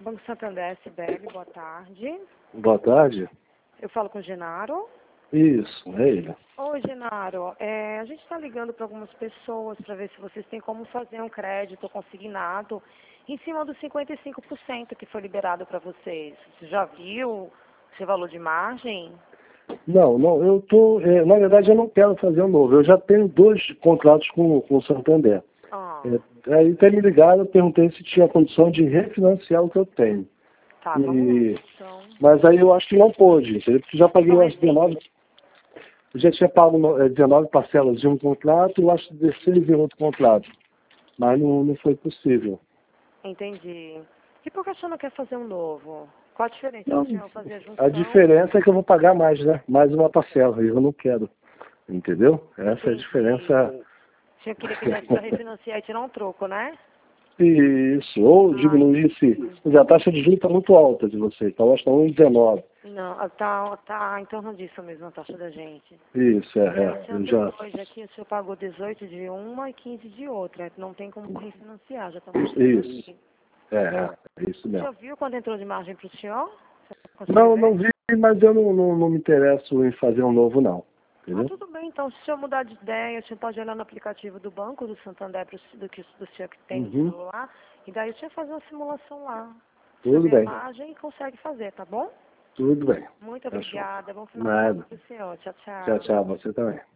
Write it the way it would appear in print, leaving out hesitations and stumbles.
Banco Santander, Sibeli, boa tarde. Boa tarde. Eu falo com o Genaro. Isso, é ele. Oi, Genaro. A gente está ligando para algumas pessoas para ver se vocês têm como fazer um crédito consignado em cima dos 55% que foi liberado para vocês. Você já viu esse valor de margem? Não, eu tô, na verdade eu não quero fazer um novo. Eu já tenho 2 contratos com o Santander. Ah, Aí até me ligaram, eu perguntei se tinha condição de refinanciar o que eu tenho. tá, vamos lá, então. Mas aí eu acho que não pôde, entendeu? Porque já paguei umas 19. Eu já tinha pago 19 parcelas de um contrato, eu acho 16 em outro contrato. Mas não foi possível. Entendi. E por que a senhora não quer fazer um novo? Qual a diferença? Não, O senhor fazer a junção? a diferença é que eu vou pagar mais, né? Mais uma parcela, e eu não quero. Entendeu? Essa é a diferença. O senhor queria que desse para refinanciar e tirar um troco, né? Isso, ou diminuísse. A taxa de juros está muito alta de vocês, então acho que está 1,19. Não, tá em torno disso mesmo a taxa da gente. Isso, O senhor eu já. hoje aqui, o senhor pagou 18 de uma e 15 de outra. Não tem como refinanciar, já estamos chegando Isso, aqui. é isso O mesmo. senhor viu quando entrou de margem para o senhor? Não vi, mas eu não me interesso em fazer um novo, não. Entendeu? Tudo bem, então, se o senhor mudar de ideia, o senhor pode olhar no aplicativo do Banco do Santander do senhor que tem no celular, e daí o senhor faz uma simulação lá. Tudo Você vê a bem, margem e consegue fazer, tá bom? tudo bem. Muito obrigada, bom final de Nada. semana pro senhor. Tchau, tchau. Tchau, tchau, você também.